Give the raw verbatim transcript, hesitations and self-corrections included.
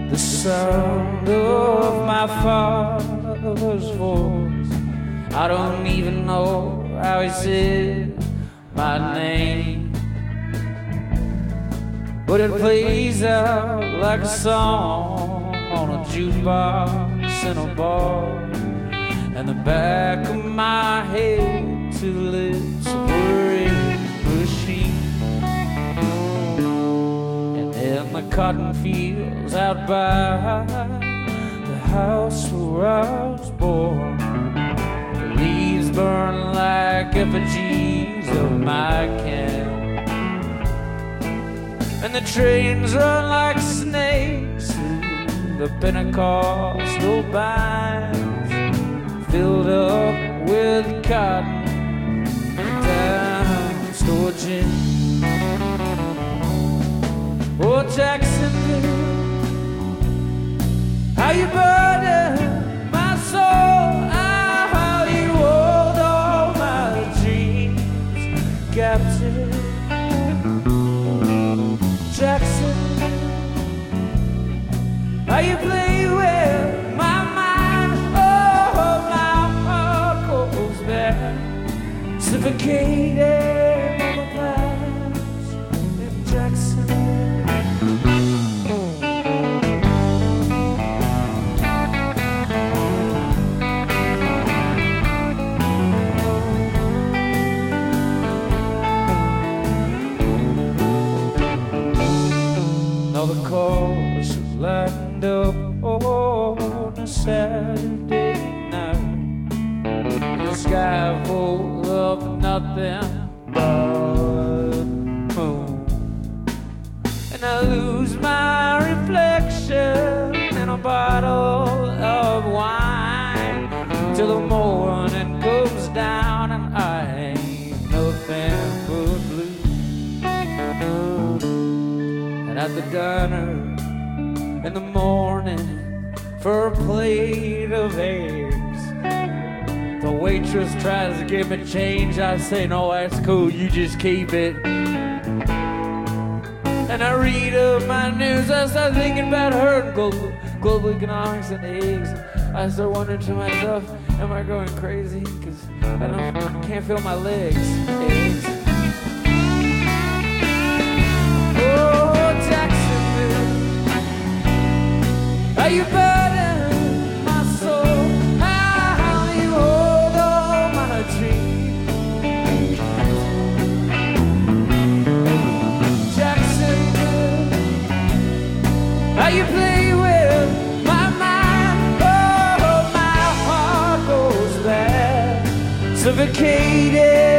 the sound of my father's voice. I don't even know how he said my name, but it plays out like a song on a jukebox in a bar. And the back of my head, two lips were in machine. And in the cotton fields out by the house where I was born, the leaves burn like effigies of my camp, and the trains run like snakes through the Pentecostal vines, filled up with cotton down store gin. Oh, Jacksonville, how you burden my soul, ah, how you hold all my dreams captive. Jacksonville, how you play with my mind, oh, my heart goes back, suffocated on the clouds in Jacksonville. Now the cars lined up on a Saturday night, the sky full of nothing but moon, and I lose my reflection in a bottle of wine till the morning comes down and I ain't nothing but blue. And at the diner in the morning for a plate of eggs, the waitress tries to give me change. I say, no, that's cool, you just keep it. And I read up my news, I start thinking about her and global, global economics and eggs. I start wondering to myself, am I going crazy? Because I don't, can't feel my legs. Eggs. Oh, Jacksonville, how you burden my soul, how you hold all my dreams. Jacksonville, how you play with my mind, oh, my heart goes back, suffocated